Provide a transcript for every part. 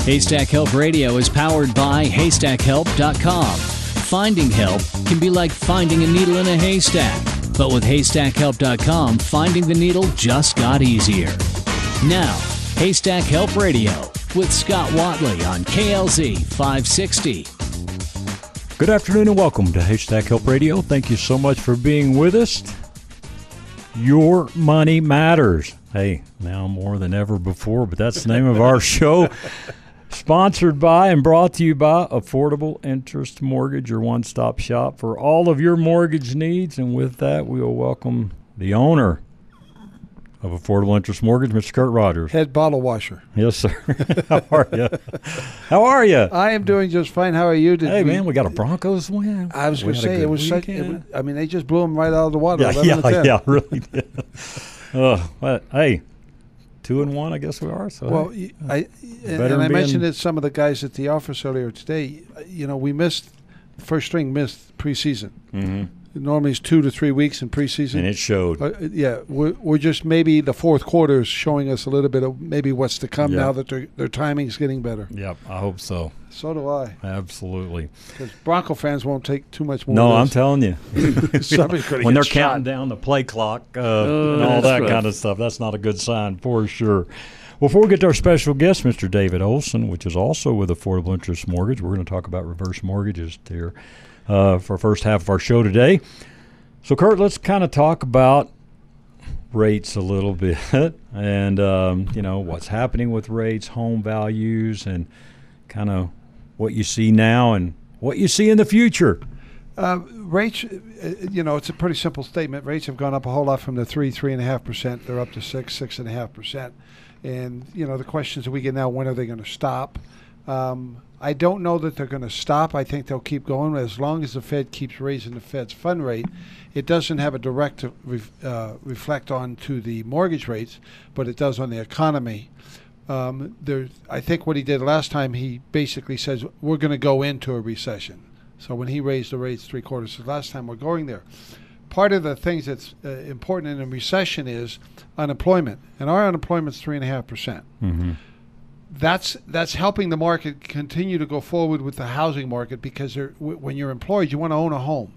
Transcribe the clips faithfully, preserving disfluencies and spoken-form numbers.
Haystack Help Radio is powered by haystack help dot com. Finding help can be like finding a needle in a haystack, but with haystack help dot com, finding the needle just got easier. Now, Haystack Help Radio with Scott Watley on K L Z five sixty. Good afternoon and welcome to Haystack Help Radio. Thank you so much for being with us. Your money matters. Hey, now more than ever before, but that's the name of our show. Sponsored by and brought to you by Affordable Interest Mortgage, your one-stop shop for all of your mortgage needs. And with that, we will welcome the owner of Affordable Interest Mortgage, Mister Kurt Rogers. Head bottle washer. Yes, sir. How are you? How are you? I am doing just fine. How are you? Did hey, we, man, we got a Broncos win. I was We going to had a say, good it was such, weekend. it was, I mean, they just blew them right out of the water. Yeah, eleven yeah, to ten. yeah, really did. uh, but, hey, two and one, I guess we are. So Well, hey, I and, and I mentioned it to some of the guys at the office earlier today. You know, we missed, first string missed preseason. mm-hmm. Normally it's two to three weeks in preseason. And it showed. Uh, yeah, we're, we're just maybe the fourth quarter is showing us a little bit of maybe what's to come Yeah. now that their, their timing's getting better. Yep, I hope so. So do I. Absolutely. Because Bronco fans won't take too much more No, of I'm this. telling you. Somebody's gonna when get they're shot. counting down the play clock uh, Oh, and all that's that rough. kind of stuff, that's not a good sign for sure. Before we get to our special guest, Mister David Olson, which is also with Affordable Interest Mortgage, we're going to talk about reverse mortgages here uh, for first half of our show today. So, Kurt, let's kind of talk about rates a little bit and, um, you know, what's happening with rates, home values, and kind of what you see now and what you see in the future. Uh, rates, uh, you know, it's a pretty simple statement. Rates have gone up a whole lot from the three, three and a half percent. They're up to six, six and a half percent. And you know, the questions that we get now: when are they going to stop? Um, I don't know that they're going to stop. I think they'll keep going as long as the Fed keeps raising the Fed's fund rate. It doesn't have a direct ref, uh, reflect on to the mortgage rates, but it does on the economy. Um, there, I think what he did last time, he basically says we're going to go into a recession. So when he raised the rates three quarters of last time, we're going there. Part of the things that's uh, important in a recession is unemployment, and our unemployment's three and a half percent. Mm-hmm. That's that's helping the market continue to go forward with the housing market because w- when you're employed, you want to own a home.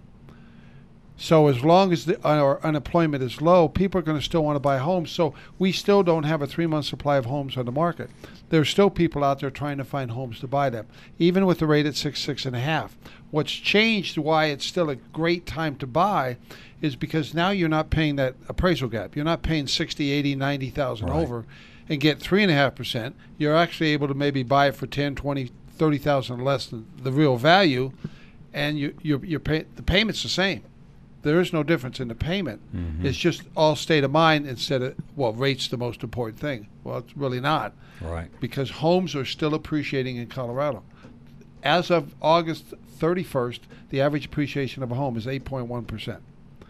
So as long as the, our unemployment is low, people are going to still want to buy homes. So we still don't have a three-month supply of homes on the market. There's still people out there trying to find homes to buy them, even with the rate at six, six and a half. What's changed, why it's still a great time to buy, is because now you're not paying that appraisal gap. You're not paying sixty, eighty, ninety thousand Right. over and get three and a half percent. You're actually able to maybe buy it for ten, twenty, thirty thousand less than the real value, and you you're, you're pay, the payment's the same. There is no difference in the payment. Mm-hmm. It's just all state of mind instead of, well, rate's the most important thing. Well, it's really not, Right. because homes are still appreciating in Colorado. As of August thirty-first, the average appreciation of a home is eight point one percent.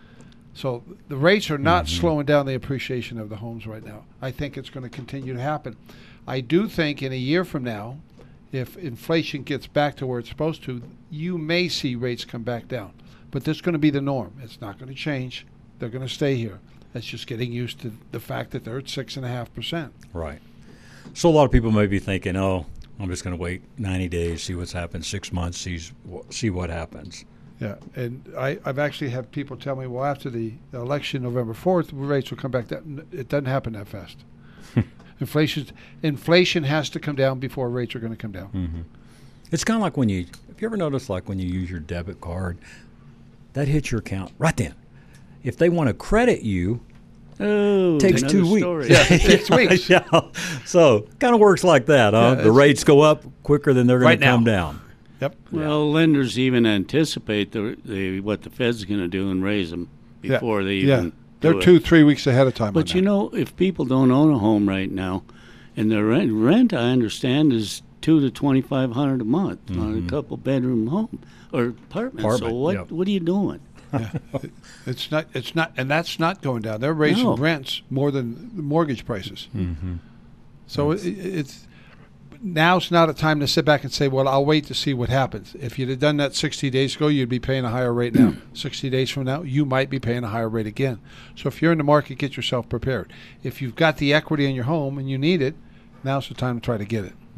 So the rates are not Mm-hmm. slowing down the appreciation of the homes right now. I think it's going to continue to happen. I do think in a year from now, if inflation gets back to where it's supposed to, you may see rates come back down. But this is going to be the norm. It's not going to change. They're going to stay here. It's just getting used to the fact that they're at six and a half percent. Right. So a lot of people may be thinking, oh, I'm just going to wait ninety days, see what's happened, six months, see, see what happens. Yeah, and I, I've actually had people tell me, well, after the election, November fourth, rates will come back down. It doesn't happen that fast. Inflation, inflation has to come down before rates are going to come down. Mm-hmm. It's kind of like when you, have you ever noticed like when you use your debit card, that hits your account right then. If they want to credit you, Oh, it takes another two weeks. story. Yeah, it takes weeks. Yeah. So kind of works like that, huh? Yeah, the it's- rates go up quicker than they're going Right to come now. down. Yep. Well, lenders even anticipate the, the what the Fed's going to do and raise them before yeah. they yeah. even They're do it. two, three weeks ahead of time. But on you that. know, if people don't own a home right now, and the rent, rent I understand is two to twenty five hundred a month on a couple bedroom home or apartment. Apartment, so what yep. what are you doing? Yeah. It- it's not. It's not, and that's not going down. They're raising No. rents more than the mortgage prices. Mm-hmm. So it, it's now's not a time to sit back and say, "Well, I'll wait to see what happens." If you'd have done that sixty days ago, you'd be paying a higher rate now. sixty days from now, you might be paying a higher rate again. So if you're in the market, get yourself prepared. If you've got the equity in your home and you need it, now's the time to try to get it.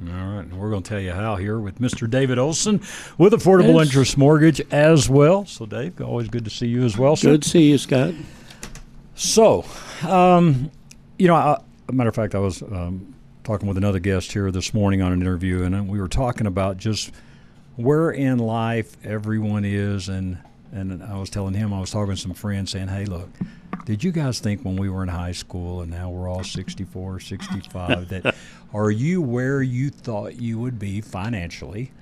All right, and we're going to tell you how here with Mister David Olson with Affordable Yes. Interest Mortgage as well. So, Dave, always good to see you as well, sir. Good to see you, Scott. So, um, you know, I, a matter of fact, I was um, talking with another guest here this morning on an interview, and we were talking about just where in life everyone is, and, and I was telling him, I was talking to some friends saying, hey, look, did you guys think when we were in high school and now we're all sixty-four, sixty-five, that are you where you thought you would be financially,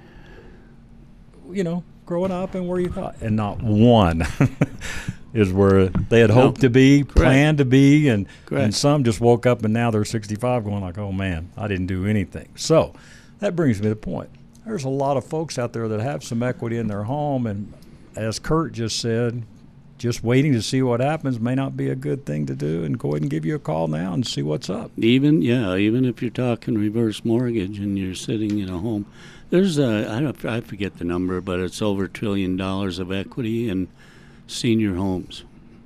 you know, growing up and where you thought? And not one is where they had No. hoped to be, Correct. planned to be, and, Correct. and some just woke up and now they're sixty-five going like, oh, man, I didn't do anything. So that brings me to the point. There's a lot of folks out there that have some equity in their home, and as Kurt just said, just waiting to see what happens may not be a good thing to do, and go ahead and give you a call now and see what's up. Even yeah, even if you're talking reverse mortgage and you're sitting in a home, there's a I don't I forget the number, but it's over a trillion dollars of equity in senior homes.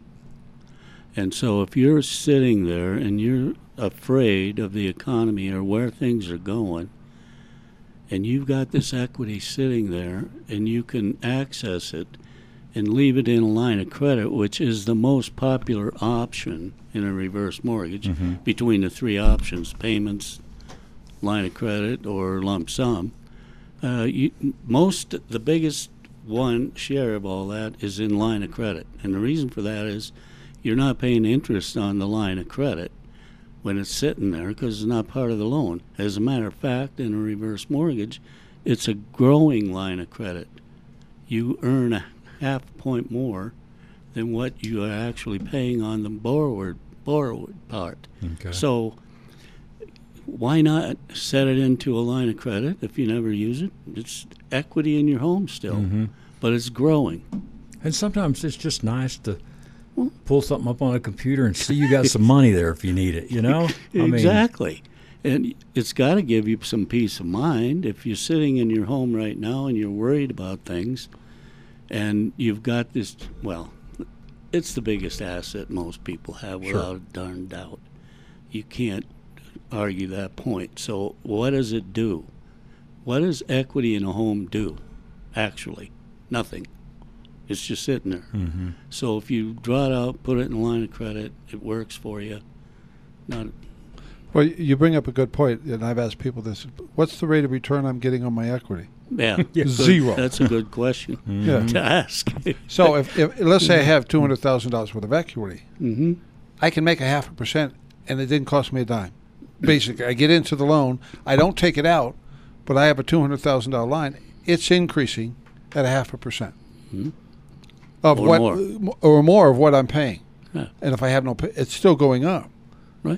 And so if you're sitting there and you're afraid of the economy or where things are going, and you've got this equity sitting there and you can access it and leave it in a line of credit, which is the most popular option in a reverse mortgage, Mm-hmm. between the three options, payments, line of credit, or lump sum. Uh, you, most, the biggest one share of all that is in line of credit. And the reason for that is you're not paying interest on the line of credit when it's sitting there because it's not part of the loan. As a matter of fact, in a reverse mortgage, it's a growing line of credit. You earn a half point more than what you are actually paying on the borrowed borrowed part. Okay. So why not set it into a line of credit if you never use it? It's equity in your home still, Mm-hmm. but it's growing. And sometimes it's just nice to pull something up on a computer and see you got some money there if you need it, you know? I mean, Exactly. And it's got to give you some peace of mind. If you're sitting in your home right now and you're worried about things, and you've got this, well, it's the biggest asset most people have Sure. without a darn doubt. You can't argue that point. So what does it do? What does equity in a home do, actually? Nothing. It's just sitting there. Mm-hmm. So if you draw it out, put it in a line of credit, it works for you. Not Well, you bring up a good point, and I've asked people this: what's the rate of return I'm getting on my equity? Yeah, Yeah. good- Zero. That's a good question Yeah. to ask. So if, if let's say I have two hundred thousand dollars worth of equity, hmm I can make a half a percent, and it didn't cost me a dime. Basically, I get into the loan, I don't take it out, but I have a two hundred thousand dollar line. It's increasing at a half a percent Mhm. of Or what, more. or more of what I'm paying. Yeah. And if I have no, pay, it's still going up. Right.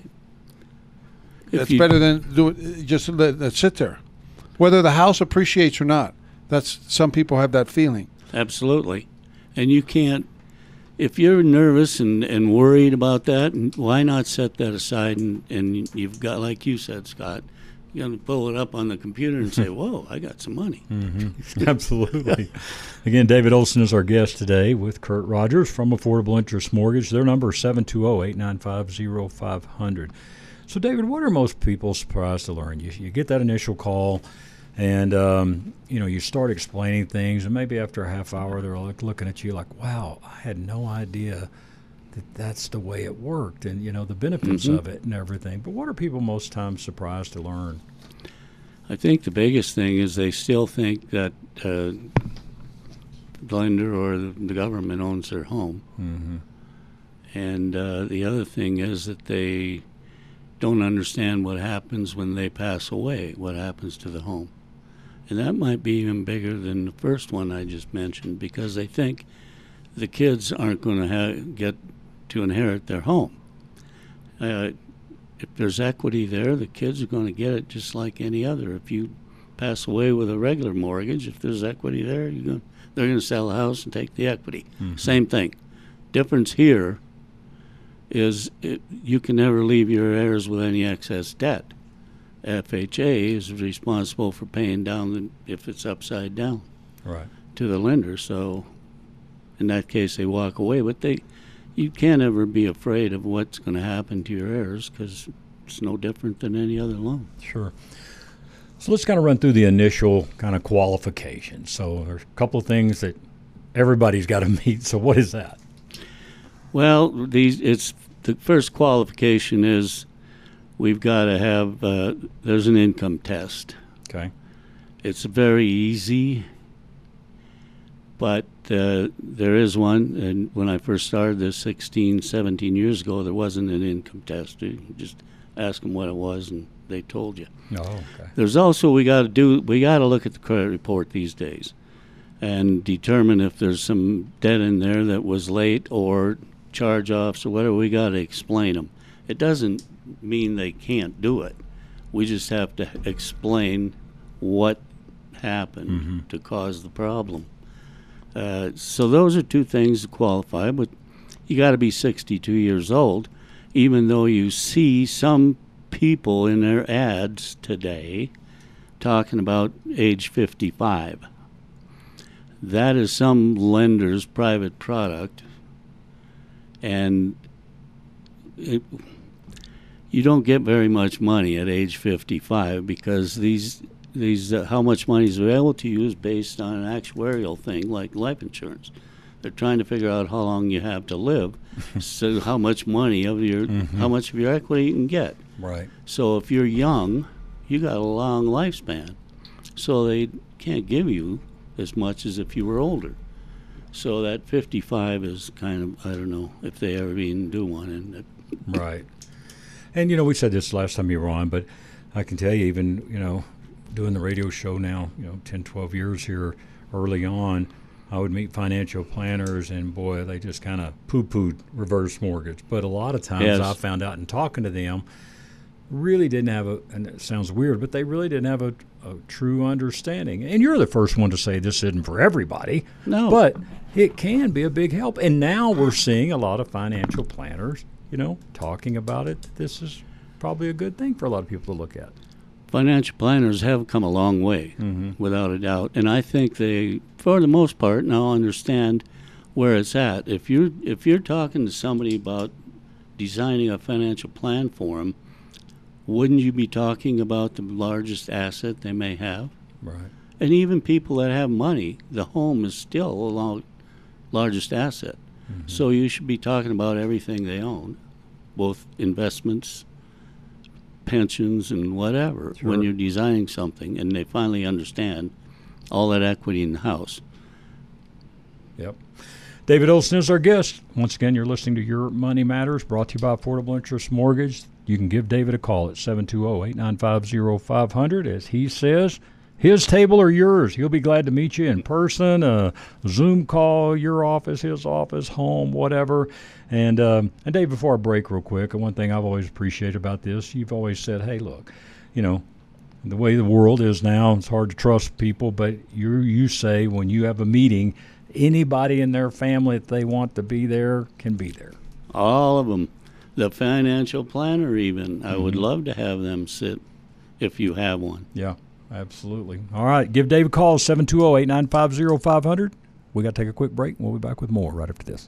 If It's you- better than do it, just let it sit there, whether the house appreciates or not. That's some people have that feeling. Absolutely. And you can't, if you're nervous and, and worried about that, and why not set that aside and, and you've got, like you said, Scott, you're going to pull it up on the computer and say, whoa, I got some money. Mm-hmm. Absolutely. Again, David Olson is our guest today with Kurt Rogers from Affordable Interest Mortgage. Their number is seven two zero, eight nine five, zero five zero zero. So, David, what are most people surprised to learn? You, you get that initial call, and um, you know you start explaining things, and maybe after a half hour, they're like looking at you like, "Wow, I had no idea that that's the way it worked," and you know the benefits Mhm. of it and everything. But what are people most times surprised to learn? I think the biggest thing is they still think that uh, the lender or the, the government owns their home. Mm-hmm. And uh, the other thing is that they don't understand what happens when they pass away, what happens to the home. And that might be even bigger than the first one I just mentioned, because they think the kids aren't going to ha- get to inherit their home. Uh, if there's equity there, the kids are going to get it just like any other. If you pass away with a regular mortgage, if there's equity there, you're going, they're going to sell the house and take the equity. Mhm. Same thing. Difference here is it, you can never leave your heirs with any excess debt. F H A is responsible for paying down the, if it's upside down Right. to the lender. So in that case, they walk away. But they, you can't ever be afraid of what's going to happen to your heirs because it's no different than any other loan. Sure. So let's kind of run through the initial kind of qualifications. So there's a couple of things that everybody's got to meet. So what is that? Well, these it's the first qualification is we've got to have uh, there's an income test. Okay. It's very easy, but uh, there is one. And when I first started this sixteen, seventeen years ago, there wasn't an income test. You just ask them what it was, and they told you. Oh, okay. There's also we got to do we got to look at the credit report these days, and determine if there's some debt in there that was late or charge-offs or whatever. We got to explain them. It doesn't mean they can't do it. We just have to explain what happened mm-hmm. to cause the problem. Uh, so those are two things to qualify, but you got to be sixty-two years old, even though you see some people in their ads today talking about age fifty-five. That is some lender's private product, and it, you don't get very much money at age fifty-five because these these uh, how much money is available to you is based on an actuarial thing like life insurance. They're trying to figure out how long you have to live, so how much money of your mm-hmm. how much of your equity you can get. Right. So if you're young, you got a long lifespan. So they can't give you as much as if you were older. So that fifty-five is kind of, I don't know if they ever even do one. And it, right. And, you know, we said this last time you were on, but I can tell you even, you know, doing the radio show now, you know, ten, twelve years here early on, I would meet financial planners, and, boy, they just kind of poo-pooed reverse mortgage. But a lot of times yes. I found out in talking to them, really didn't have a, and it sounds weird, but they really didn't have a, a true understanding. And you're the first one to say this isn't for everybody. No. But it can be a big help. And now we're seeing a lot of financial planners, you know, talking about it. This is probably a good thing for a lot of people to look at. Financial planners have come a long way, mm-hmm. without a doubt. And I think they, for the most part, now understand where it's at. If you're, if you're talking to somebody about designing a financial plan for them, wouldn't you be talking about the largest asset they may have? Right. And even people that have money, the home is still a lo- largest asset. Mm-hmm. So you should be talking about everything they own, both investments, pensions, and whatever, sure. when you're designing something, and they finally understand all that equity in the house. Yep. David Olson is our guest. Once again, you're listening to Your Money Matters, brought to you by Affordable Interest Mortgage. You can give David a call at seven two zero, eight nine five, zero five zero zero. As he says, his table or yours. He'll be glad to meet you in person, a Zoom call, your office, his office, home, whatever. And, um, and Dave, before I break real quick, one thing I've always appreciated about this, you've always said, hey, look, you know, the way the world is now, it's hard to trust people, but you you say when you have a meeting, anybody in their family, if they want to be there, can be there. All of them. The financial planner even. I mm-hmm. would love to have them sit if you have one. Yeah, absolutely. All right, give Dave a call, seven two zero, eight nine five, zero five zero zero. We got to take a quick break. We'll be back with more right after this.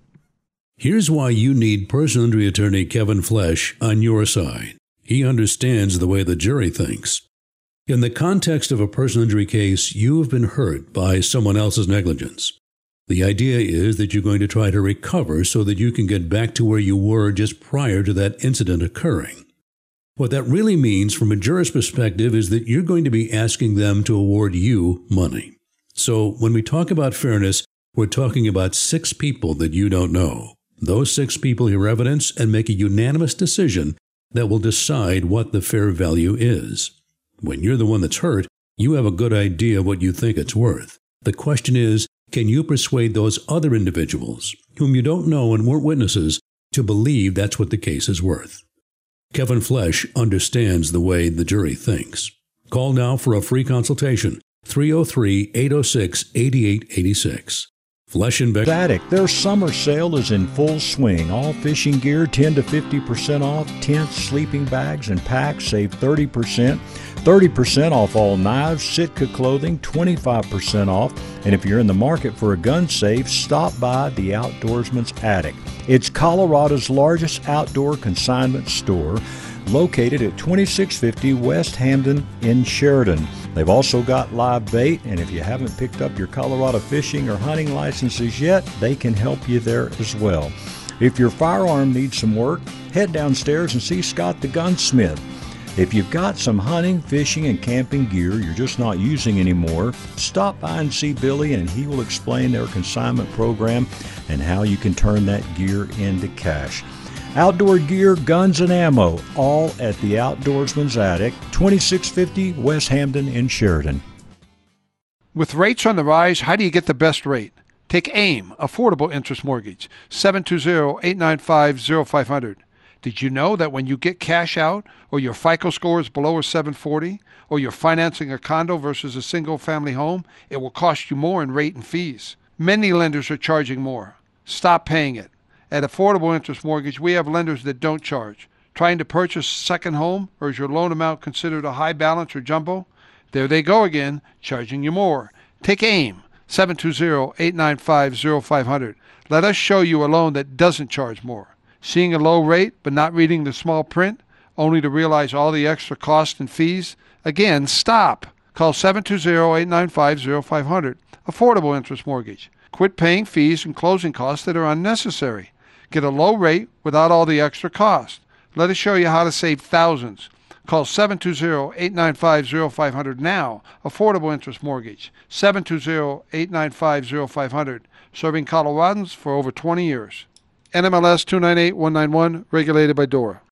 Here's why you need personal injury attorney Kevin Flesh on your side. He understands the way the jury thinks. In the context of a personal injury case, you have been hurt by someone else's negligence. The idea is that you're going to try to recover so that you can get back to where you were just prior to that incident occurring. What that really means from a jurist's perspective is that you're going to be asking them to award you money. So when we talk about fairness, we're talking about six people that you don't know. Those six people hear evidence and make a unanimous decision that will decide what the fair value is. When you're the one that's hurt, you have a good idea of what you think it's worth. The question is, can you persuade those other individuals, whom you don't know and weren't witnesses, to believe that's what the case is worth? Kevin Flesh understands the way the jury thinks. Call now for a free consultation, three oh three, eight oh six, eight eight eight six. Flesh and Beck. Static, their summer sale is in full swing. All fishing gear ten to fifty percent off. Tents, sleeping bags, and packs save thirty percent. thirty percent off all knives. Sitka clothing, twenty-five percent off. And if you're in the market for a gun safe, stop by the Outdoorsman's Attic. It's Colorado's largest outdoor consignment store. located at twenty-six fifty West Hampden in Sheridan. They've also got live bait, and if you haven't picked up your Colorado fishing or hunting licenses yet, they can help you there as well. If your firearm needs some work, head downstairs and see Scott the gunsmith. If you've got some hunting, fishing, and camping gear you're just not using anymore, stop by and see Billy and he will explain their consignment program and how you can turn that gear into cash. Outdoor gear, guns, and ammo, all at the Outdoorsman's Attic, twenty-six fifty West Hampden in Sheridan. With rates on the rise, how do you get the best rate? Take AIM, Affordable Interest Mortgage, seven two zero, eight nine five, zero five zero zero. Did you know that when you get cash out, or your FICO score is below a seven forty, or you're financing a condo versus a single-family home, it will cost you more in rate and fees? Many lenders are charging more. Stop paying it. At Affordable Interest Mortgage, we have lenders that don't charge. Trying to purchase a second home, or is your loan amount considered a high balance or jumbo? There they go again, charging you more. Take AIM, seven two zero, eight nine five, zero five zero zero. Let us show you a loan that doesn't charge more. Seeing a low rate but not reading the small print, only to realize all the extra costs and fees? Again, stop. Call seven two zero, eight nine five, zero five zero zero. Affordable Interest Mortgage. Quit paying fees and closing costs that are unnecessary. Get a low rate without all the extra cost. Let us show you how to save thousands. Call seven two zero, eight nine five, zero five zero zero now. Affordable Interest Mortgage. seven two zero, eight nine five, zero five zero zero. Serving Coloradans for over twenty years. N M L S two nine eight one nine one, regulated by DORA.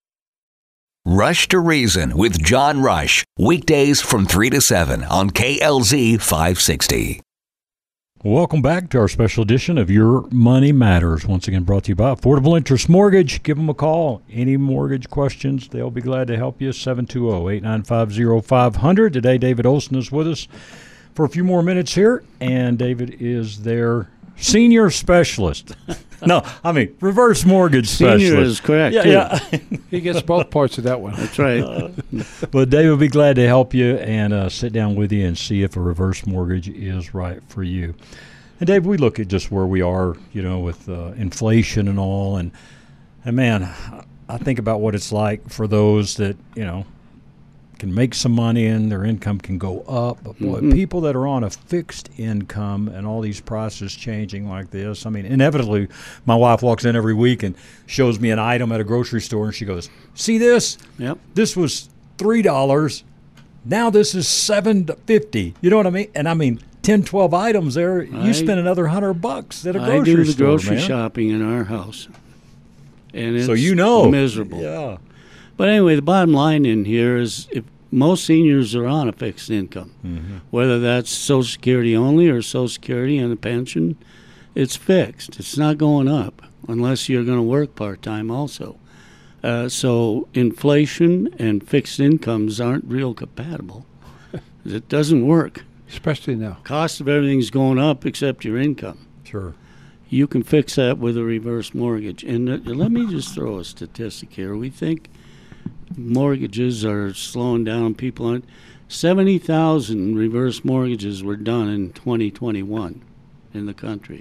Rush to Reason with John Rush. Weekdays from three to seven on K L Z five sixty. Welcome back to our special edition of Your Money Matters. Once again brought to you by Affordable Interest Mortgage. Give them a call. Any mortgage questions, they'll be glad to help you. seven two zero, eight nine five, zero five zero zero. Today, David Olson is with us for a few more minutes here, and David is their senior specialist. No, I mean reverse mortgage specialist. Senior is correct. Yeah, too. yeah. He gets both parts of that one. That's right. Uh, but David will be glad to help you and uh, sit down with you and see if a reverse mortgage is right for you. And Dave, we look at just where we are, you know, with uh, inflation and all, and and man, I think about what it's like for those that, you know, can make some money and their income can go up. But boy, Mm-hmm. people that are on a fixed income and all these prices changing like this, I mean, inevitably, my wife walks in every week and shows me an item at a grocery store, and she goes, "See this? Yep. This was three dollars. Now this is seven fifty." You know what I mean? And I mean, ten, twelve items there. You I- spend another hundred bucks at a grocery I do the store, grocery man. shopping in our house, and it's So you know, miserable. Yeah. But anyway, the bottom line in here is if most seniors are on a fixed income, Mm-hmm. whether that's Social Security only or Social Security and a pension, it's fixed. It's not going up unless you're going to work part-time also. Uh, so inflation and fixed incomes aren't real compatible. It doesn't work. Especially now. Cost of everything's going up except your income. Sure. You can fix that with a reverse mortgage. And uh, let me just throw a statistic here. We think mortgages are slowing down. People aren't. seventy thousand reverse mortgages were done in twenty twenty-one in the country.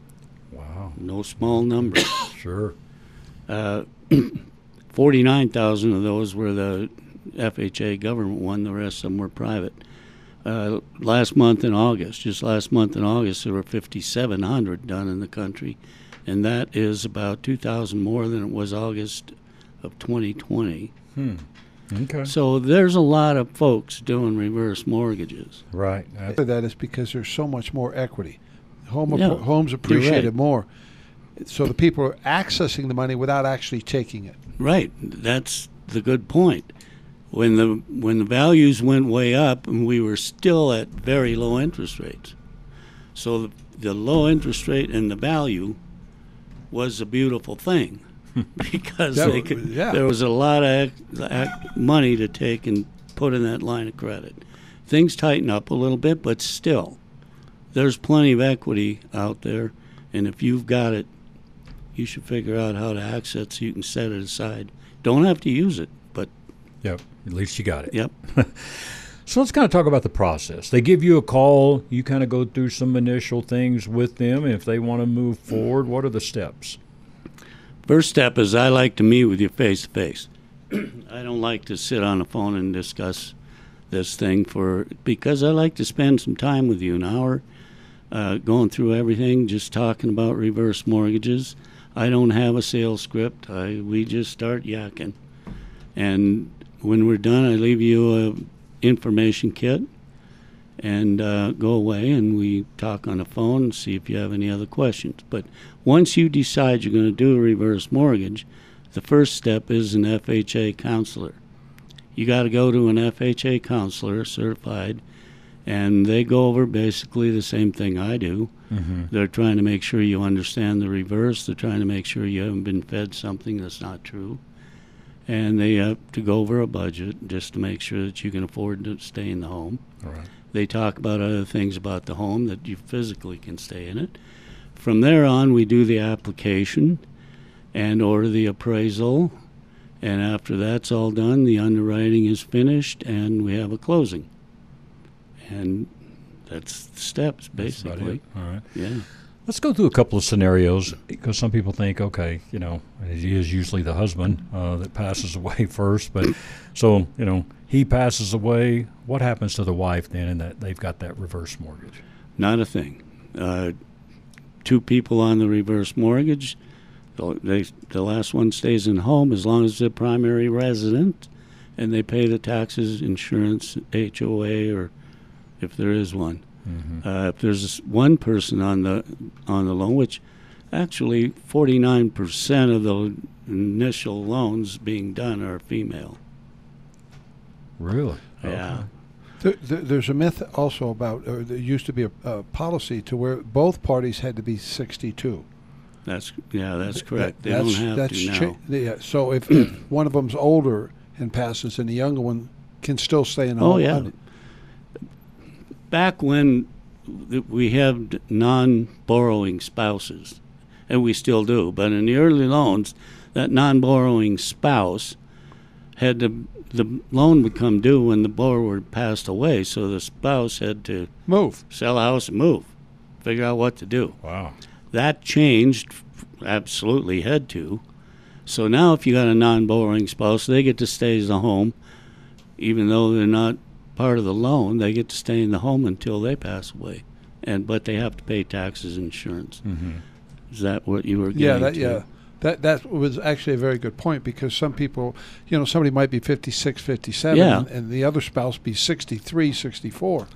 Wow. No small number. Sure. Uh, forty-nine thousand of those were the F H A government one. The rest of them were private. Uh, last month in August, just last month in August, there were fifty-seven hundred done in the country, and that is about two thousand more than it was August of twenty twenty. Hmm. Okay. So there's a lot of folks doing reverse mortgages. Right. Part of that is because there's so much more equity. Home Yeah, appro- homes you're appreciated right. more. So the people are accessing the money without actually taking it. Right. That's the good point. When the when the values went way up, and we were still at very low interest rates. So the, the low interest rate and the value was a beautiful thing because That they w- could, yeah. there was a lot of ac- ac- money to take and put in that line of credit. Things tighten up a little bit, but still, there's plenty of equity out there, and if you've got it, you should figure out how to access it so you can set it aside. Don't have to use it, but Yep. At least you got it. yep. So let's kind of talk about the process. They give you a call. You kind of go through some initial things with them. If they want to move forward, what are the steps? First step is I like to meet with you face to face. I don't like to sit on the phone and discuss this thing for because I like to spend some time with you, an hour, uh, going through everything, just talking about reverse mortgages. I don't have a sales script. I we just start yakking, and when we're done, I leave you a information kit, and uh, go away, and we talk on the phone and see if you have any other questions. But once you decide you're going to do a reverse mortgage, the first step is an F H A counselor. You got to go to an F H A counselor, certified, and they go over basically the same thing I do. Mm-hmm. They're trying to make sure you understand the reverse. They're trying to make sure you haven't been fed something that's not true. And they have to go over a budget just to make sure that you can afford to stay in the home. All right. They talk about other things about the home that you physically can stay in it. From there on, we do the application and order the appraisal. And after that's all done, the underwriting is finished, and we have a closing. And that's the steps, basically. All right. Yeah. Let's go through a couple of scenarios, because some people think, okay, you know, it is usually the husband uh, that passes away first. But so, you know, he passes away. What happens to the wife then, in that they've got that reverse mortgage? Not a thing. Uh, two people on the reverse mortgage, they, the last one stays in home as long as they're primary resident, and they pay the taxes, insurance, H O A, or if there is one. Mm-hmm. Uh, if there's one person on the on the loan, which actually forty-nine percent of the initial loans being done are female. Really? Yeah. There, there, there's a myth also about, or there used to be a, a policy to where both parties had to be sixty-two. That's yeah, that's correct. That, they that's, don't have that's to now. Cha- yeah, so if, if one of them's older and passes, and the younger one can still stay in the oh home. yeah. Back when we had non-borrowing spouses, and we still do, but in the early loans, that non-borrowing spouse had to, the loan would come due when the borrower passed away, so the spouse had to move, sell a house and move, figure out what to do. Wow. That changed, absolutely had to. So now if you got a non-borrowing spouse, they get to stay in the home, even though they're not part of the loan. They get to stay in the home until they pass away, and but they have to pay taxes and insurance. Mm-hmm. Is that what you were getting yeah, that, to? Yeah, that that was actually a very good point, because some people, you know, somebody might be fifty-six, fifty-seven, Yeah. and, and the other spouse be sixty-three, sixty-four.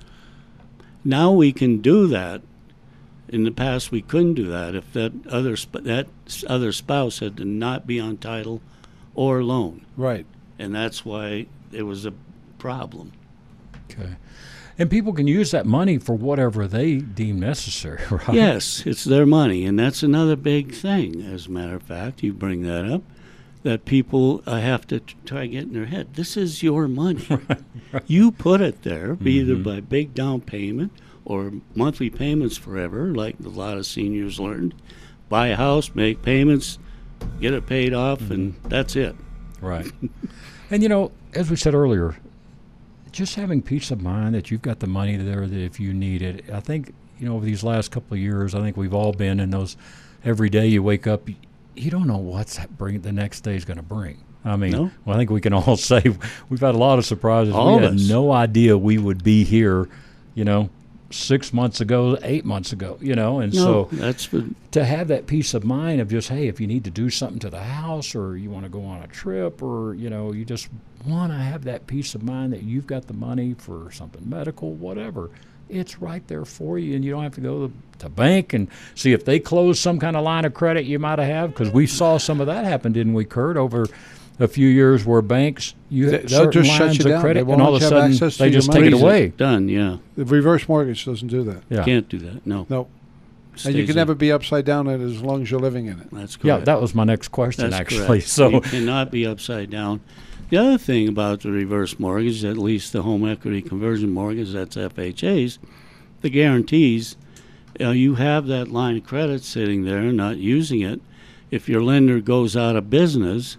Now we can do that. In the past, we couldn't do that if that other sp- that other spouse had to not be on title or loan, Right. and that's why it was a problem. Okay. And people can use that money for whatever they deem necessary, right? Yes, it's their money, and that's another big thing. As a matter of fact, you bring that up, that people uh, have to t- try to get in their head. This is your money. Right, right. You put it there, be Mm-hmm. either by big down payment or monthly payments forever, like a lot of seniors learned. Buy a house, make payments, get it paid off, Mm-hmm. and that's it. Right. And, you know, as we said earlier, just having peace of mind that you've got the money there that if you need it. I think, you know, over these last couple of years, I think we've all been in those, every day you wake up, you don't know what's bring the next day is going to bring. I mean, No. well, I think we can all say we've had a lot of surprises. All we of had us. no idea we would be here, you know, six months ago, eight months ago, you know, and No, so that's what, to have that peace of mind of just, hey, if you need to do something to the house, or you want to go on a trip, or, you know, you just want to have that peace of mind that you've got the money for something medical, whatever, it's right there for you, and you don't have to go to the bank and see if they close some kind of line of credit you might have, because we saw some of that happen, didn't we, Kurt, over a few years, where banks, you They- have they'll certain just shut lines you of down. credit, They and won't all let of a you have sudden access to they your just money. take it Freeze it. away. done, yeah. The reverse mortgage doesn't do that. Yeah. Can't do that, no. No. And you Stays can in. never be upside down in it as long as you're living in it. That's Yeah, correct. that was my next question, That's actually. correct. So, You cannot be upside down. The other thing about the reverse mortgage, at least the home equity conversion mortgage, that's F H A's, the guarantees, you know, you have that line of credit sitting there and not using it. If your lender goes out of business,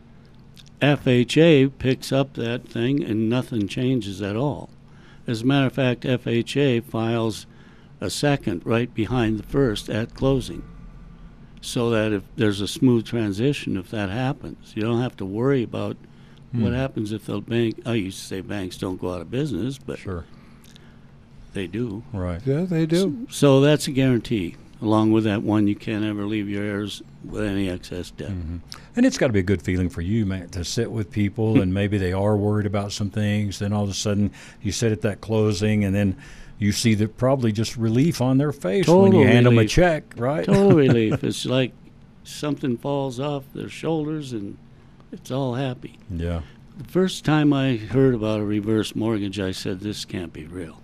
F H A picks up that thing and nothing changes at all. As a matter of fact, F H A files a second right behind the first at closing, so that if there's a smooth transition, if that happens, you don't have to worry about what happens if the bank, I used to say banks don't go out of business, but Sure. they do. Right. Yeah, they do. So that's a guarantee. Along with that one, you can't ever leave your heirs with any excess debt. Mm-hmm. And it's got to be a good feeling for you, man, to sit with people and maybe they are worried about some things. Then all of a sudden you sit at that closing and then you see the probably just relief on their face Total when you hand them a relief. check, right? Total relief. It's like something falls off their shoulders and it's all happy. Yeah. The first time I heard about a reverse mortgage, I said, this can't be real.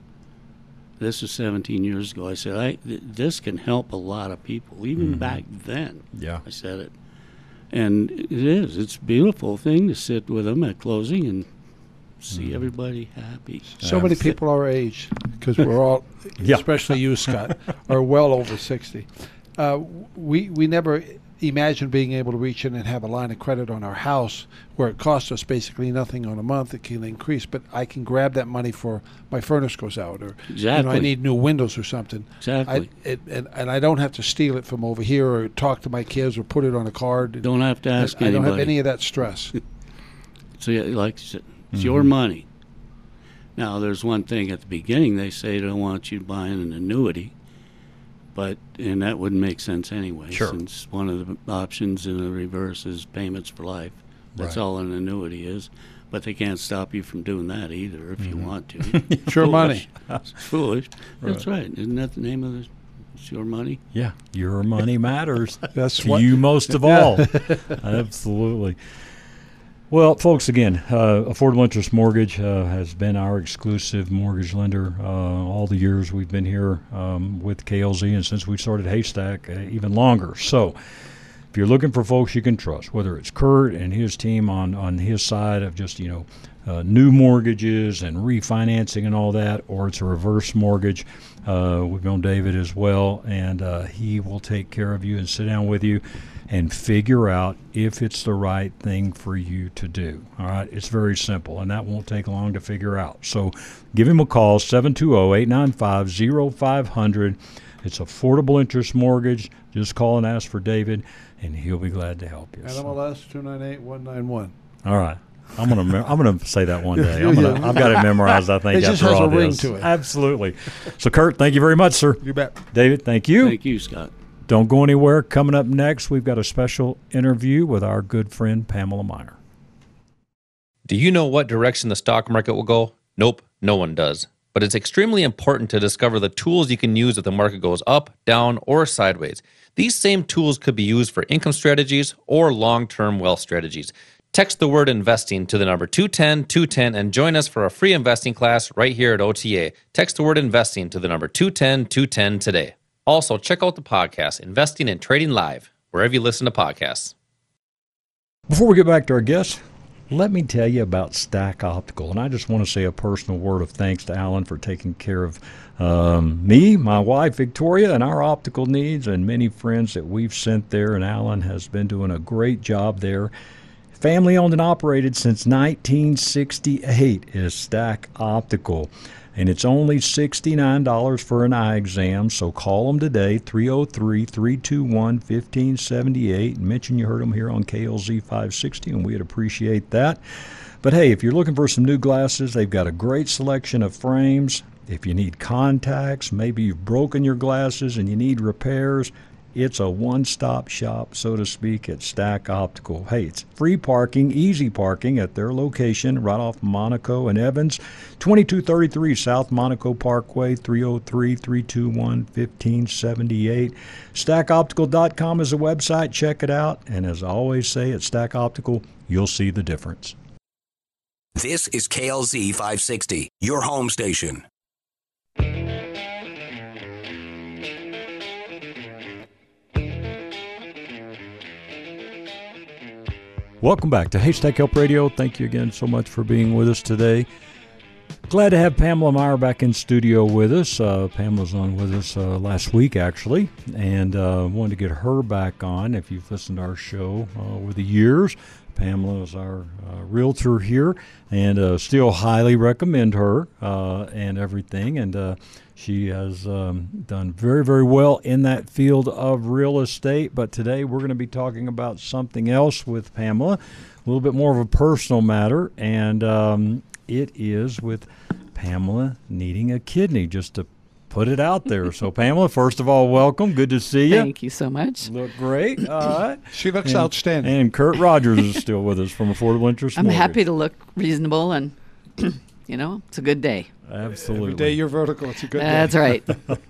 This was seventeen years ago. I said, I th- this can help a lot of people, even Mm-hmm. back then. Yeah. I said it. And it is. It's a beautiful thing to sit with them at closing and see everybody happy. So many people our age, because we're all, Yeah. especially you, Scott, are well over sixty. Uh, we we never imagined being able to reach in and have a line of credit on our house where it costs us basically nothing on a month. It can increase, but I can grab that money for my furnace goes out, or you know, I Exactly. need new windows or something. Exactly. I, it, and, and I don't have to steal it from over here or talk to my kids or put it on a card. Don't have to ask I, I don't anybody. have any of that stress. So, yeah, like you said, it's your money. Now, there's one thing at the beginning. They say they don't want you buying an annuity, but and that wouldn't make sense anyway, Sure. since one of the options in the reverse is payments for life. That's Right. all an annuity is. But they can't stop you from doing that either if you want to. It's your money. It's foolish. That's right. Isn't that the name of the? It's your money. Yeah. Your money matters. That's to what- you most of all. Absolutely. Well, folks, again, uh, Affordable Interest Mortgage uh, has been our exclusive mortgage lender uh, all the years we've been here um, with K L Z, and since we started Haystack, uh, even longer. So if you're looking for folks you can trust, whether it's Kurt and his team on, on his side of just, you know, uh, new mortgages and refinancing and all that, or it's a reverse mortgage, uh, we've known David as well, and uh, he will take care of you and sit down with you and figure out if it's the right thing for you to do. All right, it's very simple, and that won't take long to figure out. So give him a call, seven two zero, eight nine five, zero five zero zero. It's Affordable Interest Mortgage. Just call and ask for David, and he'll be glad to help you. N M So- L S two nine eight one nine one. all right. I'm gonna mem- I'm gonna say that one day. I'm gonna, I've got it memorized. I think It just after has all a ring this. to it. Absolutely. So, Kurt, thank you very much, sir. You bet. David, thank you. Thank you, Scott. Don't go anywhere. Coming up next, we've got a special interview with our good friend Pamela Meyer. Do you know what direction the stock market will go? Nope, no one does. But it's extremely important to discover the tools you can use if the market goes up, down, or sideways. These same tools could be used for income strategies or long-term wealth strategies. Text the word investing to the number two ten two ten and join us for a free investing class right here at O T A. Text the word investing to the number two ten two ten today. Also, check out the podcast, Investing and Trading Live, wherever you listen to podcasts. Before we get back to our guests, let me tell you about Stack Optical. And I just want to say a personal word of thanks to Alan for taking care of um, me, my wife, Victoria, and our optical needs, and many friends that we've sent there. And Alan has been doing a great job there. Family owned and operated since nineteen sixty-eight is Stack Optical. And it's only sixty-nine dollars for an eye exam, so call them today, three oh three, three two one, one five seven eight, and mention you heard them here on K L Z five sixty, and we'd appreciate that. But hey, if you're looking for some new glasses, they've got a great selection of frames. If you need contacts, maybe you've broken your glasses and you need repairs, it's a one-stop shop, so to speak, at Stack Optical. Hey, it's free parking, easy parking at their location right off Monaco and Evans, twenty-two thirty-three South Monaco Parkway, three oh three, three two one, one five seven eight. stack optical dot com is the website. Check it out. And as I always say at Stack Optical, you'll see the difference. This is K L Z five sixty, your home station. Welcome back to Haystack Help Radio. Thank you again so much for being with us today. Glad to have Pamela Meyer back in studio with us. Uh, Pamela's on with us uh, last week, actually, and uh, wanted to get her back on. If you've listened to our show uh, over the years, Pamela is our uh, realtor here, and uh, still highly recommend her uh, and everything. And uh, she has um, done very, very well in that field of real estate. But today we're going to be talking about something else with Pamela, a little bit more of a personal matter, and um, it is with Pamela needing a kidney, just to put it out there. So, Pamela, first of all, welcome. Good to see you. Thank you so much. Look great. All right. She looks and, outstanding. And Kurt Rogers is still with us from Affordable Interest I'm Mortgage. happy to look reasonable, and, you know, it's a good day. Absolutely. Every day you're vertical. It's a good That's day. right.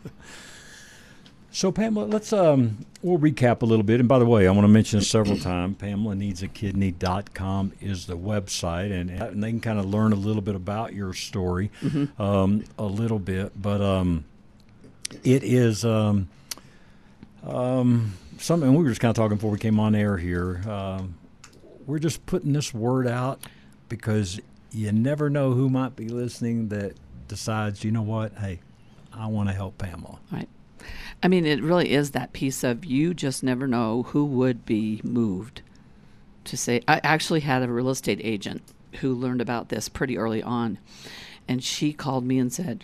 So, Pamela, let's um, we'll recap a little bit. And by the way, I want to mention this several times. Pamela Needs A Kidney dot com is the website, and, and they can kind of learn a little bit about your story, mm-hmm. um, a little bit. But um, it is um, um, something we were just kind of talking before we came on air here. Um, we're just putting this word out because you never know who might be listening that decides, you know what, hey, I want to help Pamela. Right. I mean, it really is that piece of you just never know who would be moved to say. I actually had a real estate agent who learned about this pretty early on, and she called me and said,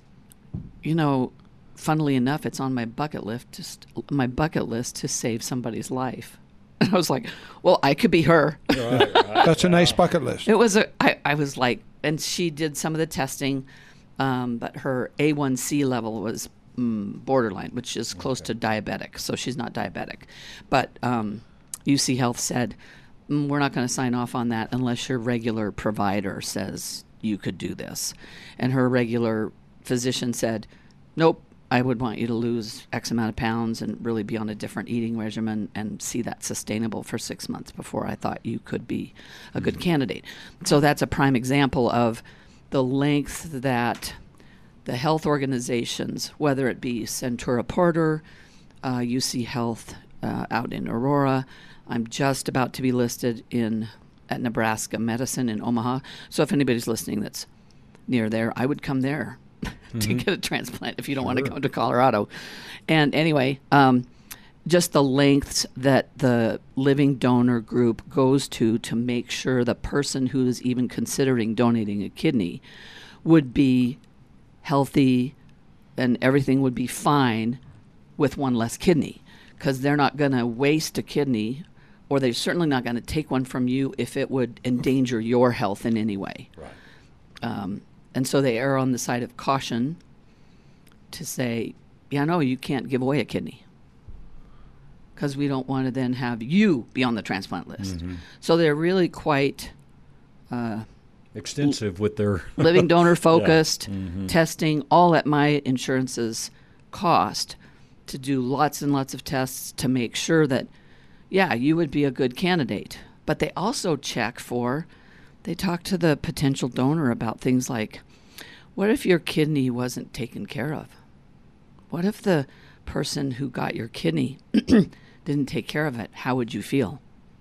you know, funnily enough, it's on my bucket list to st- my bucket list to save somebody's life. And I was like, well, I could be her. Right, right. That's a nice bucket list. It was a, I, I was like, and she did some of the testing, um, but her A one C level was mm, borderline, which is close okay. to diabetic. So she's not diabetic. But um, U C Health said, mm, we're not going to sign off on that unless your regular provider says you could do this. And her regular physician said, nope, I would want you to lose X amount of pounds and really be on a different eating regimen and see that sustainable for six months before I thought you could be a good mm-hmm. candidate. So that's a prime example of the length that the health organizations, whether it be Centura Porter, uh, U C Health uh, out in Aurora, I'm just about to be listed in at Nebraska Medicine in Omaha. So if anybody's listening that's near there, I would come there to mm-hmm. get a transplant if you don't sure. want to go to Colorado. And anyway, um, just the lengths that the living donor group goes to to make sure the person who is even considering donating a kidney would be healthy and everything would be fine with one less kidney, because they're not going to waste a kidney, or they're certainly not going to take one from you if it would endanger your health in any way. Right. Um, And so they err on the side of caution to say, yeah, no, you can't give away a kidney because we don't want to then have you be on the transplant list. Mm-hmm. So they're really quite uh, extensive with their living donor focused, yeah. mm-hmm. testing, all at my insurance's cost to do lots and lots of tests to make sure that, yeah, you would be a good candidate. But they also check for... They talk to the potential donor about things like, what if your kidney wasn't taken care of? What if the person who got your kidney didn't take care of it? How would you feel?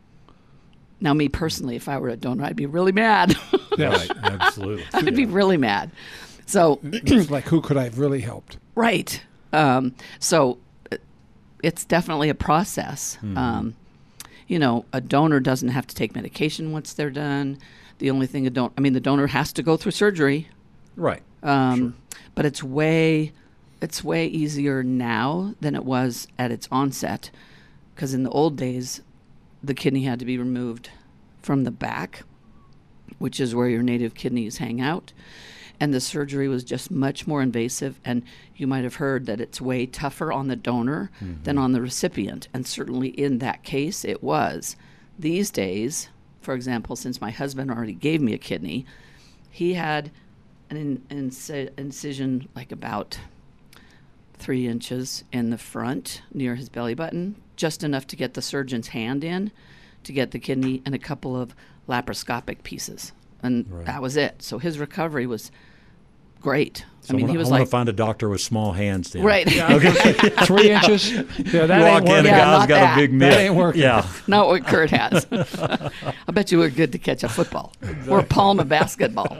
Now, me personally, if I were a donor, I'd be really mad. Yes, right, absolutely. I'd yeah. be really mad. So, it's like, who could I have really helped? Right. Um, so, it's definitely a process. Mm-hmm. Um, you know, a donor doesn't have to take medication once they're done. The only thing a don- I mean, the donor has to go through surgery. Right. Um, sure. But it's way, it's way easier now than it was at its onset, because in the old days, the kidney had to be removed from the back, which is where your native kidneys hang out, and the surgery was just much more invasive. And you might have heard that it's way tougher on the donor mm-hmm. than on the recipient, and certainly in that case, it was. These days, for example, since my husband already gave me a kidney, he had an in, inc- incision like about three inches in the front near his belly button, just enough to get the surgeon's hand in to get the kidney, and a couple of laparoscopic pieces. And right. that was it. So his recovery was great. So I mean, I wanna, he was I like... want to find a doctor with small hands then. Right. Yeah, okay. Three inches? Yeah, that you ain't walk in, working. the Yeah, guy's not got that. a big mitt. That ain't working. Yeah. Not what Kurt has. I bet you were good to catch a football or a palm of basketball.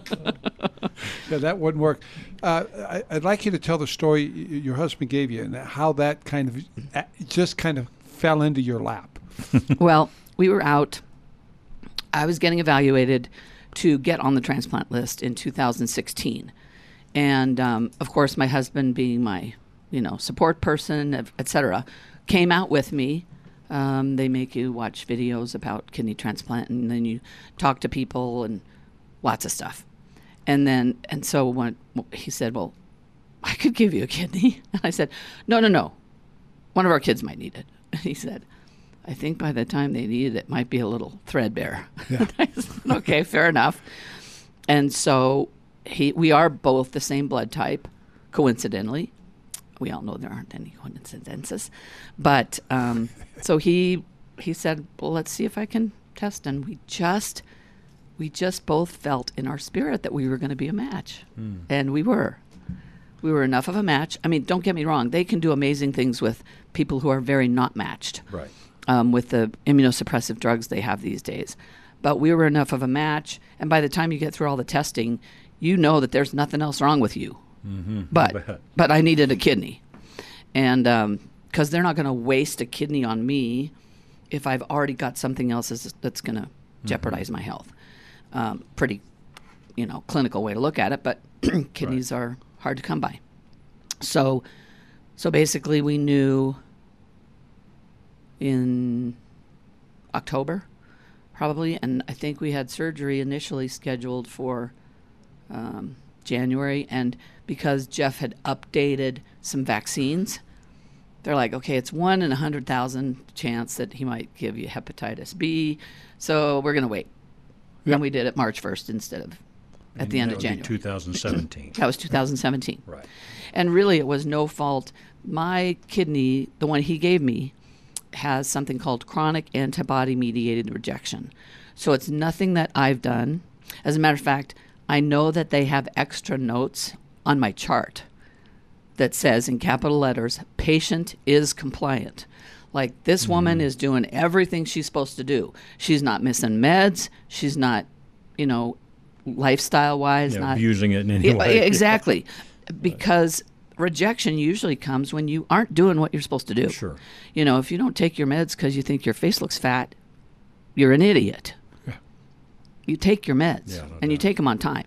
Yeah, that wouldn't work. Uh, I, I'd like you to tell the story y- your husband gave you and how that kind of uh, just kind of fell into your lap. Well, we were out I was getting evaluated to get on the transplant list in two thousand sixteen. And, um, of course, my husband being my, you know, support person, et cetera, came out with me. Um, they make you watch videos about kidney transplant, and then you talk to people and lots of stuff. And then, and so when he said, well, I could give you a kidney. And I said, no, no, no. One of our kids might need it. And he said, I think by the time they need it, it might be a little threadbare. Yeah. I said, okay, fair enough. And so he, we are both the same blood type, coincidentally. We all know there aren't any coincidences. But um, so he he said, well, let's see if I can test. And we just, we just both felt in our spirit that we were going to be a match. Mm. And we were. We were enough of a match. I mean, don't get me wrong. They can do amazing things with people who are very not matched. Right. Um, with the immunosuppressive drugs they have these days. But we were enough of a match, and by the time you get through all the testing, you know that there's nothing else wrong with you. Mm-hmm. But I but I needed a kidney. And because um, they're not going to waste a kidney on me if I've already got something else that's going to mm-hmm. jeopardize my health. Um, pretty, you know, clinical way to look at it, but kidneys right. are hard to come by. So, so basically we knew in October, probably, and I think we had surgery initially scheduled for um, January, and because Jeff had updated some vaccines, they're like, okay, it's one in a hundred thousand chance that he might give you hepatitis B, so we're going to wait. Yep. And we did it March first instead of at and the end that of would January. be two thousand seventeen. That was two thousand seventeen. Right. And really, it was no fault. My kidney, the one he gave me, has something called chronic antibody-mediated rejection. So it's nothing that I've done. As a matter of fact, I know that they have extra notes on my chart that says in capital letters, patient is compliant. Like, this mm-hmm. woman is doing everything she's supposed to do. She's not missing meds. She's not, you know, lifestyle-wise. Yeah, not abusing it in any yeah, way. Exactly. Because rejection usually comes when you aren't doing what you're supposed to do. Sure. You know, if you don't take your meds because you think your face looks fat, you're an idiot. Yeah. You take your meds, yeah, no and you doubt. take them on time.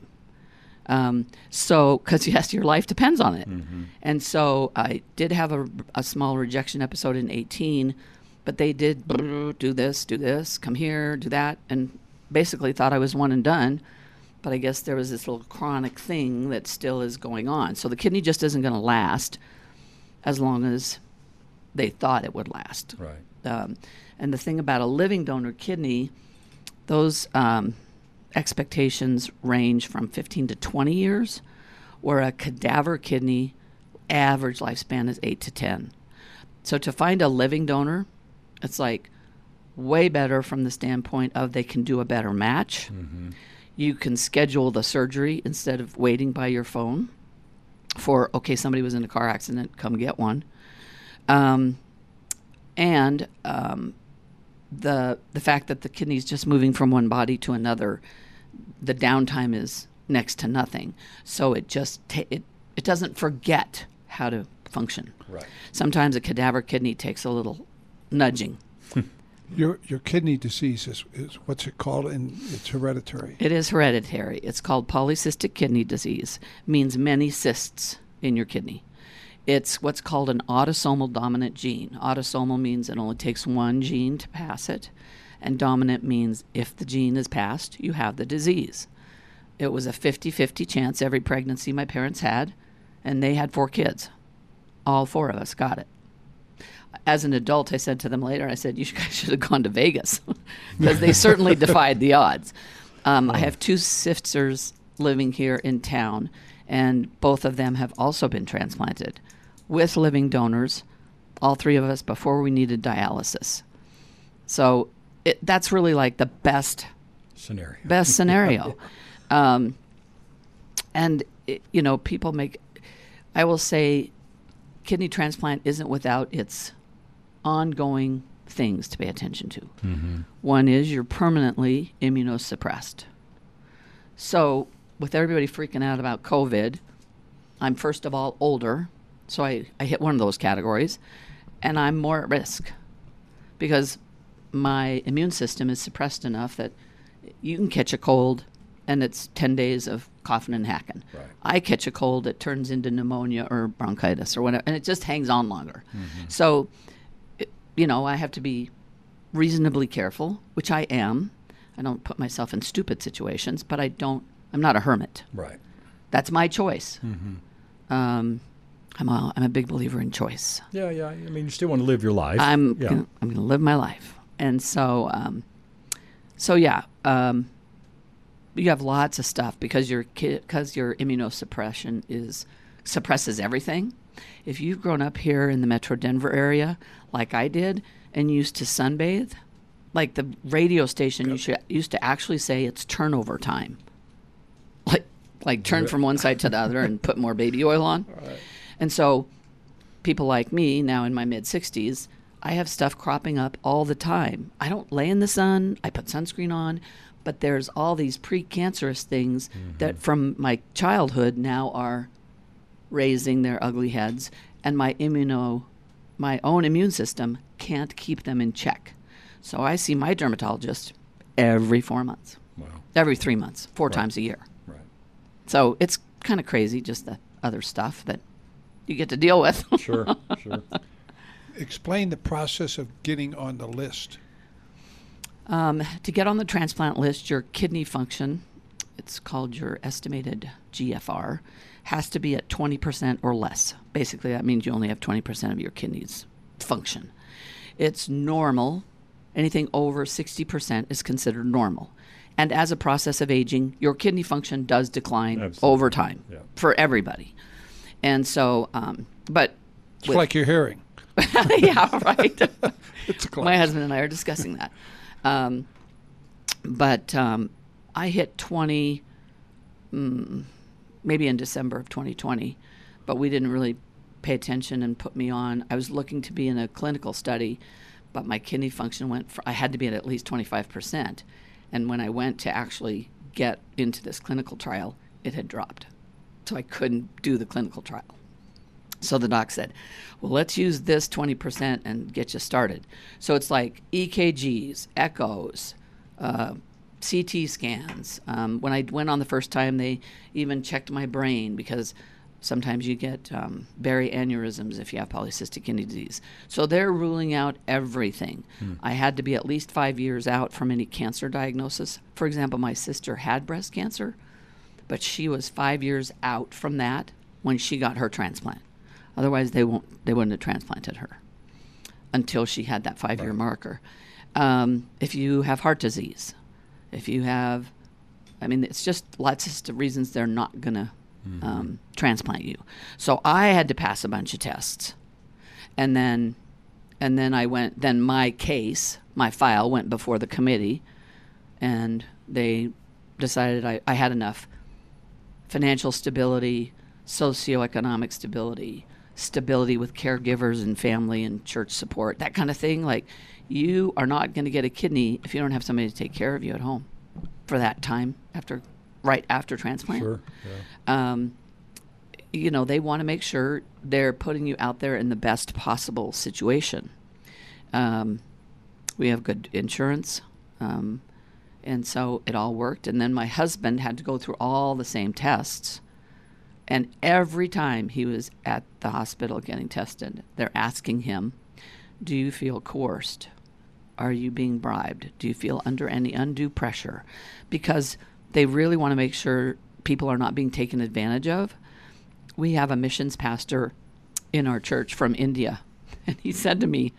Um, so, because yes, your life depends on it. Mm-hmm. And so I did have a, a small rejection episode in eighteen, but they did do this, do this, come here, do that, and basically thought I was one and done. But I guess there was this little chronic thing that still is going on. So the kidney just isn't going to last as long as they thought it would last. Right. Um, and the thing about a living donor kidney, those um, expectations range from fifteen to twenty years, where a cadaver kidney average lifespan is eight to ten. So to find a living donor, it's like way better from the standpoint of they can do a better match. Mm-hmm. You can schedule the surgery instead of waiting by your phone for, okay, somebody was in a car accident, come get one. Um, and um, the the fact that the kidney's just moving from one body to another, the downtime is next to nothing. So it just ta- it it doesn't forget how to function. Right. Sometimes a cadaver kidney takes a little nudging. Your your kidney disease is, is what's it called? And it's hereditary. It is hereditary. It's called polycystic kidney disease. Means many cysts in your kidney. It's what's called an autosomal dominant gene. Autosomal means it only takes one gene to pass it, and dominant means if the gene is passed, you have the disease. It was a fifty-fifty chance every pregnancy my parents had, and they had four kids. All four of us got it. As an adult, I said to them later, I said, you guys should have gone to Vegas because they certainly defied the odds. Um, I have two sisters living here in town, and both of them have also been transplanted with living donors, all three of us, before we needed dialysis. So it, that's really like the best scenario. Best scenario. um, and, it, you know, people make, I will say, kidney transplant isn't without its ongoing things to pay attention to. Mm-hmm. One is you're permanently immunosuppressed. So with everybody freaking out about COVID, I'm first of all older, so I, I hit one of those categories, and I'm more at risk because my immune system is suppressed enough that You can catch a cold, and it's ten days of coughing and hacking. Right. I catch a cold, it turns into pneumonia or bronchitis or whatever, and it just hangs on longer. Mm-hmm. So, it, you know, I have to be reasonably careful, which I am. I don't put myself in stupid situations, but I don't, I'm not a hermit. Right. That's my choice. Mm-hmm. Um, I'm a, I'm a big believer in choice. Yeah, yeah. I mean, you still want to live your life. I'm yeah. gonna, I'm going to live my life. And so, um, so yeah, um, you have lots of stuff because your because your immunosuppression is suppresses everything. If you've grown up here in the Metro Denver area, like I did, and used to sunbathe, like the radio station you should, used to actually say it's turnover time, like like turn from one side to the other and put more baby oil on. Right. And so, people like me now in my mid sixties, I have stuff cropping up all the time. I don't lay in the sun. I put sunscreen on. But there's all these precancerous things mm-hmm. that from my childhood now are raising their ugly heads, and my immuno, my own immune system can't keep them in check. So I see my dermatologist every four months, wow. every three months, four right. times a year. Right. So it's kind of crazy, just the other stuff that you get to deal with. Sure, sure. Explain the process of getting on the list. Um, to get on the transplant list, your kidney function, it's called your estimated G F R, has to be at twenty percent or less. Basically, that means you only have twenty percent of your kidneys function. It's normal. Anything over sixty percent is considered normal. And as a process of aging, your kidney function does decline Absolutely. over time yeah. for everybody. And so, um, but... It's with, like your hearing. yeah, right. It's a My husband and I are discussing that. Um, but um, I hit twenty, mm, maybe in December of twenty twenty, but we didn't really pay attention and put me on. I was looking to be in a clinical study, but my kidney function went, for, I had to be at at least twenty-five percent. And when I went to actually get into this clinical trial, it had dropped. So I couldn't do the clinical trial. So the doc said, well, let's use this twenty percent and get you started. So it's like E K Gs, echoes, uh, C T scans. Um, when I went on the first time, they even checked my brain because sometimes you get um, berry aneurysms if you have polycystic kidney disease. So they're ruling out everything. Hmm. I had to be at least five years out from any cancer diagnosis. For example, my sister had breast cancer, but she was five years out from that when she got her transplant. Otherwise, they won't. They wouldn't have transplanted her until she had that five-year right. marker. Um, if you have heart disease, if you have, I mean, it's just lots of reasons they're not going to mm-hmm. um, transplant you. So I had to pass a bunch of tests, and then, and then I went. Then my case, my file went before the committee, and they decided I, I had enough financial stability, socioeconomic stability. Stability with caregivers and family and church support, that kind of thing. Like, you are not going to get a kidney if you don't have somebody to take care of you at home for that time after, right after transplant. Sure. Yeah. Um, you know, they want to make sure they're putting you out there in the best possible situation. Um, we have good insurance, um, and so it all worked. And then my husband had to go through all the same tests. And every time he was at the hospital getting tested, they're asking him, do you feel coerced? Are you being bribed? Do you feel under any undue pressure? Because they really want to make sure people are not being taken advantage of. We have a missions pastor in our church from India, and he said to me,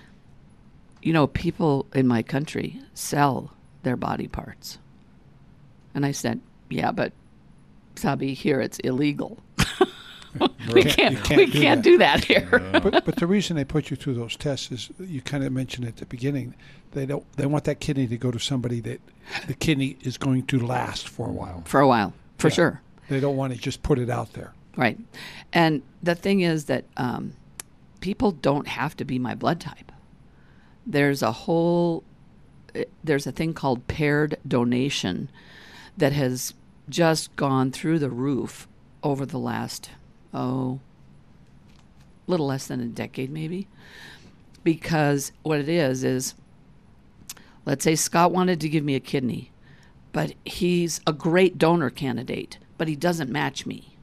you know, people in my country sell their body parts. And I said, yeah, but Sabi, here it's illegal. we can't, can't we do can't that. do that here. No. but, but the reason they put you through those tests is, you kind of mentioned at the beginning, they don't they want that kidney to go to somebody that the kidney is going to last for a while. For a while, for yeah. sure. They don't want to just put it out there. Right. And the thing is that um, people don't have to be my blood type. There's a whole, there's a thing called paired donation that has just gone through the roof over the last, oh, little less than a decade maybe. Because what it is is, let's say Scott wanted to give me a kidney, but he's a great donor candidate, but he doesn't match me.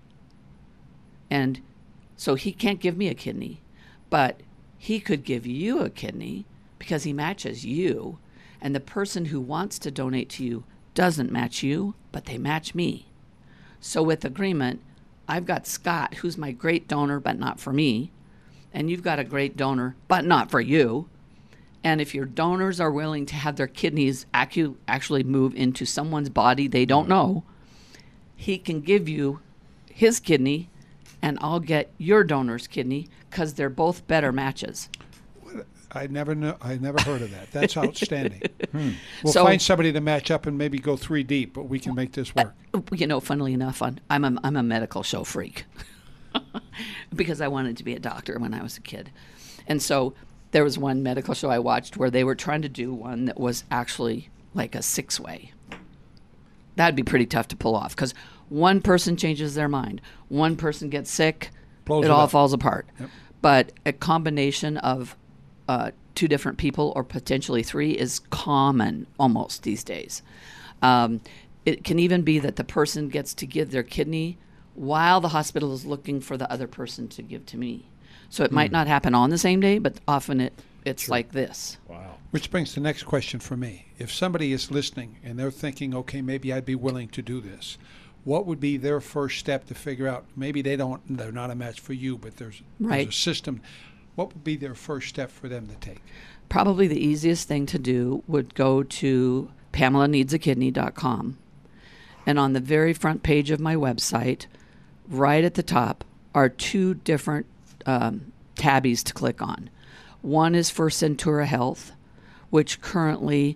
And so he can't give me a kidney, but he could give you a kidney because he matches you. And the person who wants to donate to you doesn't match you, but they match me. So with agreement, I've got Scott, who's my great donor, but not for me. And you've got a great donor, but not for you. And if your donors are willing to have their kidneys acu- actually move into someone's body they don't know, he can give you his kidney, and I'll get your donor's kidney because they're both better matches. I never know. I never heard of that. That's outstanding. hmm. We'll So- find somebody to match up and maybe go three deep, but we can make this work. You know, funnily enough, I'm I'm a, I'm a medical show freak because I wanted to be a doctor when I was a kid. And so there was one medical show I watched where they were trying to do one that was actually like a six-way. That'd be pretty tough to pull off because one person changes their mind. One person gets sick. Blows it it all up. falls apart. Yep. But a combination of uh, two different people or potentially three is common almost these days. Um, it can even be that the person gets to give their kidney while the hospital is looking for the other person to give to me. So it might not happen on the same day, but often it it's like this. Wow. Which brings the next question for me. If somebody is listening and they're thinking, okay, maybe I'd be willing to do this, what would be their first step to figure out, maybe they don't, they're not a match for you, but there's, Right. there's a system. What would be their first step for them to take? Probably the easiest thing to do would go to pamela needs a kidney dot com. And on the very front page of my website, right at the top, are two different um, tabbies to click on. One is for Centura Health, which currently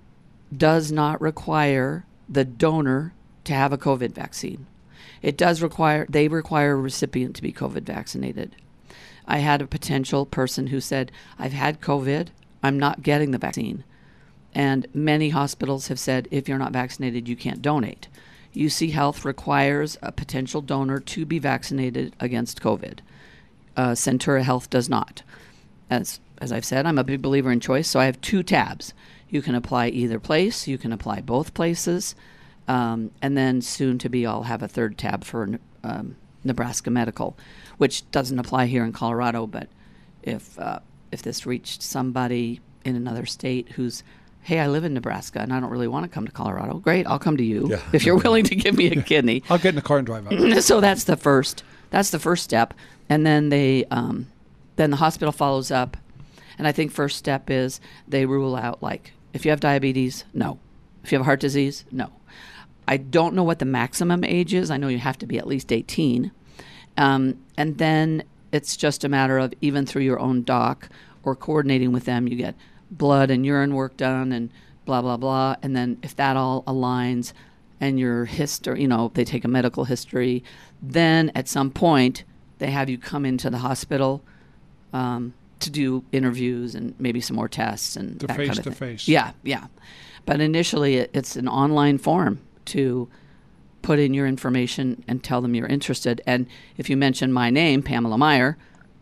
does not require the donor to have a COVID vaccine. It does require, they require a recipient to be COVID vaccinated. I had a potential person who said, I've had COVID, I'm not getting the vaccine. And many hospitals have said, if you're not vaccinated, you can't donate. U C Health requires a potential donor to be vaccinated against COVID. Uh, Centura Health does not. As as I've said, I'm a big believer in choice, so I have two tabs. You can apply either place, you can apply both places, um, and then soon to be I'll have a third tab for um, Nebraska Medical, which doesn't apply here in Colorado, but if uh, if this reached somebody in another state who's, hey, I live in Nebraska and I don't really want to come to Colorado, great, I'll come to you Yeah. if you're willing to give me a kidney. I'll get in the car and drive out. So that's the first. That's the first step, and then they, um, then the hospital follows up, and I think first step is they rule out like if you have diabetes, no. If you have heart disease, no. I don't know what the maximum age is. I know you have to be at least eighteen, um, and then it's just a matter of even through your own doc or coordinating with them, you get blood and urine work done and blah blah blah, and then if that all aligns and your history, you know, they take a medical history, then at some point they have you come into the hospital um, to do interviews and maybe some more tests and The that kind of thing. face-to-face. Yeah, yeah. But initially it, it's an online form to put in your information and tell them you're interested. And if you mention my name, Pamela Meyer,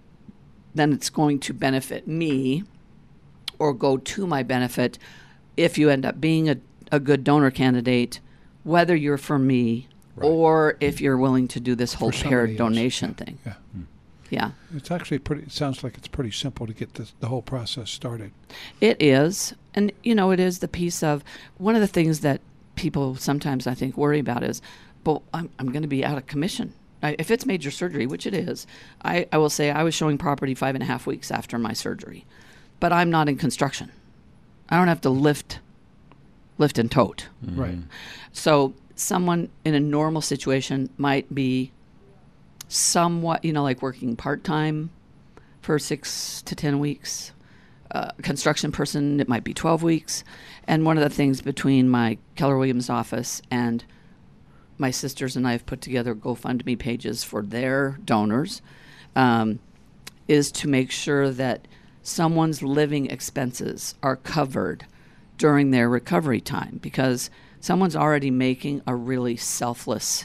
then it's going to benefit me or go to my benefit if you end up being a, a good donor candidate, whether you're for me or if you're willing to do this whole For paired somebody else. donation Yeah, thing. Yeah. Yeah, It's actually pretty, it sounds like it's pretty simple to get this, the whole process started. it is. And, you know, it is the piece of one of the things that people sometimes I think worry about is, but I'm, I'm going to be out of commission. I, if it's major surgery, which it is, I, I will say I was showing property five and a half weeks after my surgery, but I'm not in construction. I don't have to lift, lift and tote. Right. So someone in a normal situation might be somewhat, you know, like working part-time for six to ten weeks. Uh, a construction person, it might be twelve weeks. And one of the things between my Keller Williams office and my sisters and I have put together GoFundMe pages for their donors um, is to make sure that someone's living expenses are covered during their recovery time, because someone's already making a really selfless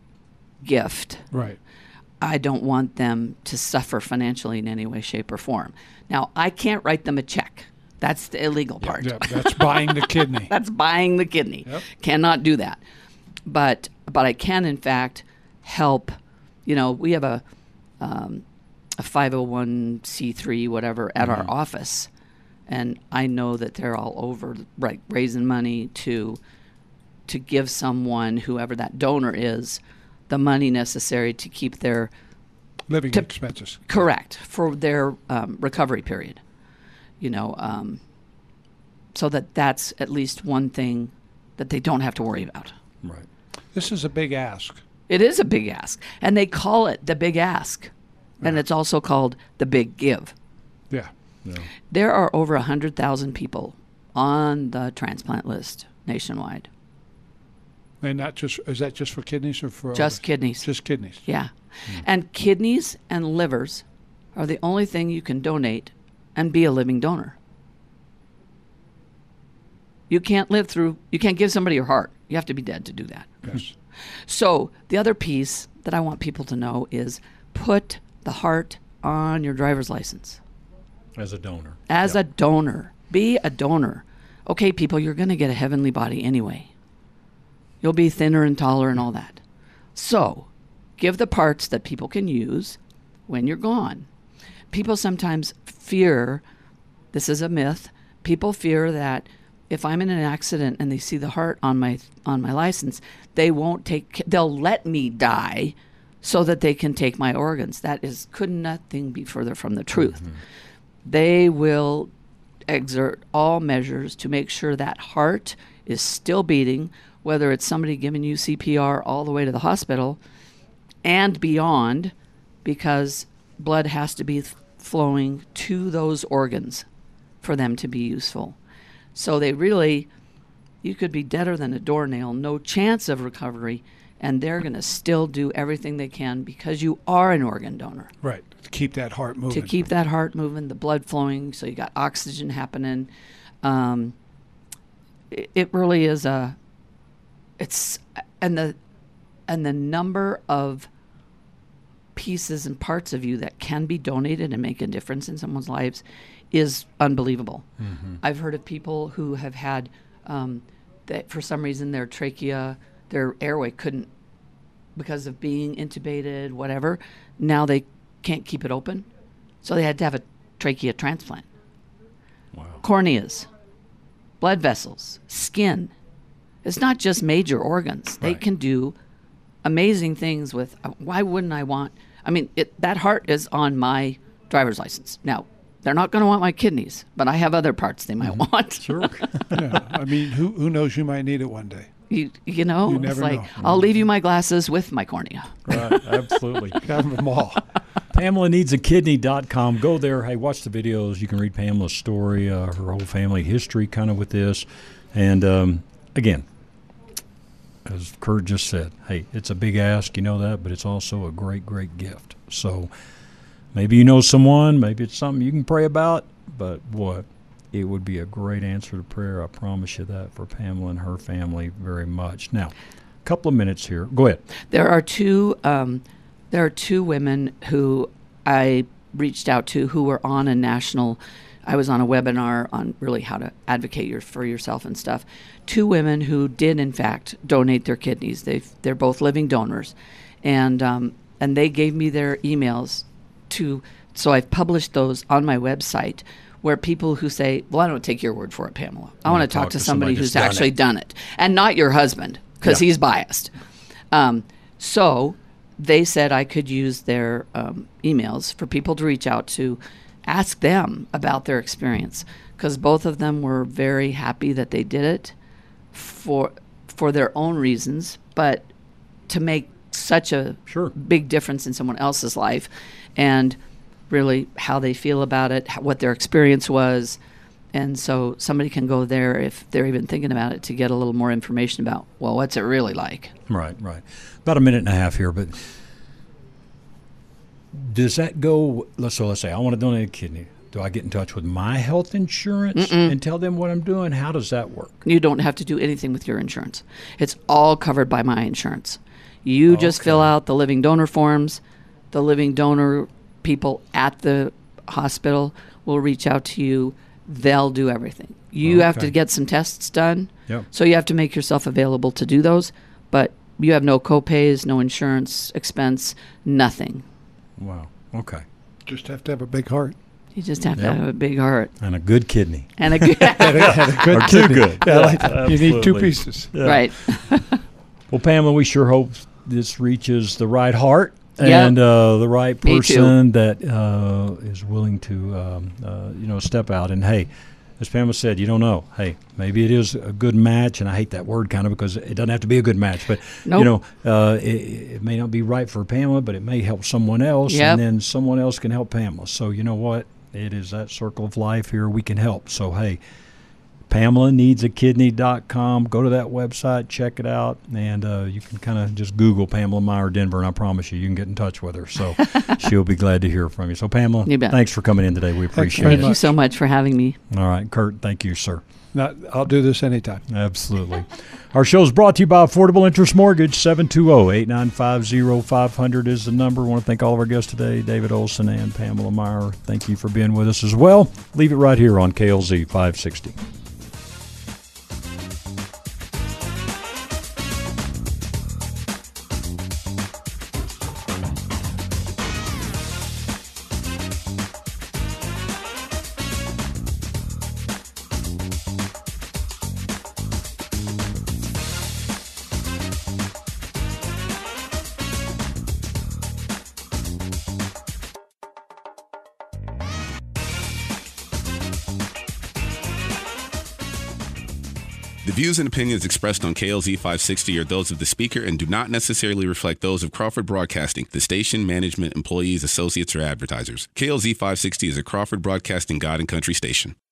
gift. Right. I don't want them to suffer financially in any way, shape, or form. Now, I can't write them a check. That's the illegal part. Yeah, that's buying the kidney. That's buying the kidney. Yep. Cannot do that. But but I can, in fact, help. You know, we have a um, a five oh one c three, whatever, at Mm-hmm. our office. And I know that they're all over, right, raising money to to give someone, whoever that donor is, the money necessary to keep their Living to- expenses. correct for their um, recovery period. You know, um, so that that's at least one thing that they don't have to worry about. Right. This is a big ask. It is a big ask, and they call it the big ask, and it's also called the big give. Yeah. Yeah. There are over one hundred thousand people on the transplant list nationwide. And not just, is that just for kidneys or for Just others? kidneys. Just kidneys. Yeah. And kidneys and livers are the only thing you can donate and be a living donor. You can't live through, you can't give somebody your heart. You have to be dead to do that. Yes. So the other piece that I want people to know is put the heart on your driver's license. As a donor. As Yep. a donor. Be a donor. Okay, people, you're going to get a heavenly body anyway. You'll be thinner and taller and all that. So, give the parts that people can use when you're gone. People sometimes fear, this is a myth, people fear that if I'm in an accident and they see the heart on my on my license, they won't take they'll let me die so that they can take my organs. That is could nothing be further from the truth. Mm-hmm. They will exert all measures to make sure that heart is still beating, whether it's somebody giving you C P R all the way to the hospital and beyond, because blood has to be th- flowing to those organs for them to be useful. So they really, you could be deader than a doornail, no chance of recovery, and they're going to still do everything they can because you are an organ donor. Right. To keep that heart moving. To keep that heart moving, the blood flowing, so you got oxygen happening. Um, it, it really is a, it's, and the, and the number of pieces and parts of you that can be donated and make a difference in someone's lives is unbelievable. Mm-hmm. I've heard of people who have had, um, that for some reason their trachea, their airway couldn't, because of being intubated, whatever, now they can't keep it open. So they had to have a trachea transplant. Wow. Corneas, blood vessels, skin. It's not just major organs. They Right. can do amazing things with, uh, why wouldn't I want, I mean, it, that heart is on my driver's license. Now, they're not going to want my kidneys, but I have other parts they might Mm-hmm. want. Sure. Yeah. I mean, who who knows? You might need it one day. You, you know, You it's never like, know. I'll leave you my glasses with my cornea. Right. Absolutely. Have them all. Pamela Needs a Kidney dot com. Go there. Hey, watch the videos. You can read Pamela's story, uh, her whole family history kind of with this. And, um, again, as Kurt just said, hey, it's a big ask, you know that, but it's also a great, great gift. So maybe you know someone, maybe it's something you can pray about, but boy, it would be a great answer to prayer. I promise you that for Pamela and her family very much. Now, a couple of minutes here. Go ahead. There are two. Um, there are two women who I reached out to who were on a national. I was on a webinar on really how to advocate your, for yourself and stuff. Two women who did in fact donate their kidneys. They they're both living donors, and um, and they gave me their emails to. So I've published those on my website, where people who say, well, I don't take your word for it, Pamela. I want to talk to somebody who's that's done actually it. done it, and not your husband, because Yeah. he's biased. Um, so they said I could use their um, emails for people to reach out to, ask them about their experience, because both of them were very happy that they did it for for their own reasons, but to make such a Sure. big difference in someone else's life, and really how they feel about it, how, what their experience was. And so somebody can go there if they're even thinking about it to get a little more information about, well, what's it really like? Right, right. About a minute and a half here, but does that go, let's, so let's say I want to donate a kidney. Do I get in touch with my health insurance Mm-mm. and tell them what I'm doing? How does that work? You don't have to do anything with your insurance. It's all covered by my insurance. You just fill out the living donor forms. The living donor people at the hospital will reach out to you. they'll do everything. You have Okay. to get some tests done. Yep. So you have to make yourself available to do those, but you have no co-pays, no insurance expense, nothing. Wow. Okay. Just have to have a big heart. You just have Yep. to have a big heart And a good kidney. and a good And a, and a good Or two kidney. good. Yeah, I like that. You need two Absolutely. pieces. Yeah. right. Well, Pamela, we sure hope this reaches the right heart Yep. and uh, the right Me too. person that uh, is willing to, um, uh, you know, step out. And hey, as Pamela said, you don't know. Hey, maybe it is a good match, and I hate that word kind of because it doesn't have to be a good match. But Nope. you know, uh, it, it may not be right for Pamela, but it may help someone else, Yep. and then someone else can help Pamela. So you know what? It is that circle of life here. We can help. So hey. Pamela Needs A Kidney dot com. Go to that website, check it out, and uh, you can kind of just Google Pamela Meyer Denver, and I promise you, you can get in touch with her. So she'll be glad to hear from you. So, Pamela, You bet. thanks for coming in today. We appreciate very it. Thank you so much for having me. All right, Kurt, thank you, sir. Not, I'll do this anytime. Absolutely. Our show is brought to you by Affordable Interest Mortgage. seven two zero, eight nine five, zero five zero zero is the number. I want to thank all of our guests today, David Olson and Pamela Meyer. Thank you for being with us as well. Leave it right here on K L Z five sixty. The views and opinions expressed on K L Z five sixty are those of the speaker and do not necessarily reflect those of Crawford Broadcasting, the station, management, employees, associates, or advertisers. K L Z five sixty is a Crawford Broadcasting God and Country station.